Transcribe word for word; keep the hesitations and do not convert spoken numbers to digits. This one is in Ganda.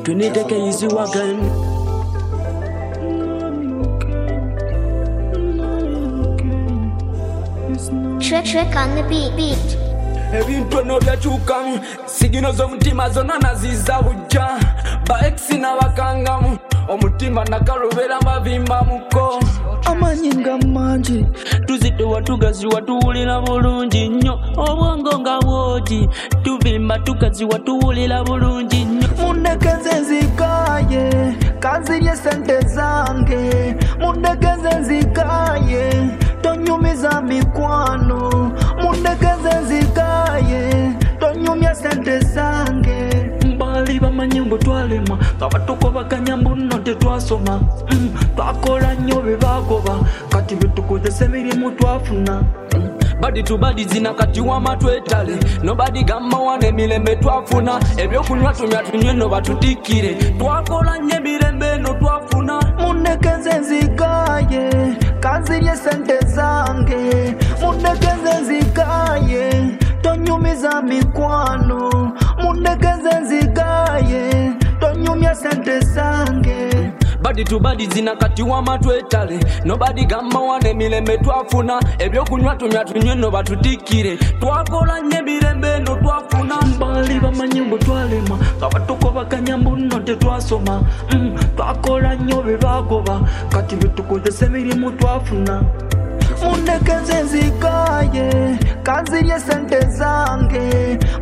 We need to take it easy again. Trick, trick on the beat, beat. Ebintu no byakyukamu sigino z'omutima zonna naziza bujja baekisi n'abakangamu omutima nakalubera mabimba muko amanyi nga mangi tuzitowa tugaziwa tuwulira bulungi nnyo obwongo nga bwoti tubimba tugaziwa tuwulira bulungi nnyo mundekeze nzikaye kanzirye sente zange mundekeze nzikaye tonyumiza mikwano mundekeze nzikaye tonyumya sente zange mbali bamanyi mbu twalema kabatokobaganya mbuno tetwasoma mm, twakola nnyo bye bagoba kati betukozesa emirimu twafuna mm. Badi tu badi zina kati wama twetale nobody gamba wane emirembe twafuna ebyokunywa tunywa tunywe no batudikire twakola nnyo emirembe no twafuna mundekeze nzikaye kanzirye sente zange mundekeze nzikaye tonyumiza mikwano mundekeze nzikaye tonyumya sente zange badi tu badi zina kati wama twetale nobody gamba wane emirembe twafuna ebyokunywa tunywa tunywe no batudikire twakola nnyo emirembe no twafuna mbali bamanyi mbu twalema kabatokobaganya mbuno tetwasoma mm, twakola nnyo bye bagoba kati betukozesa emirimu twafuna mundekeze nzikaye kanzirye sente zange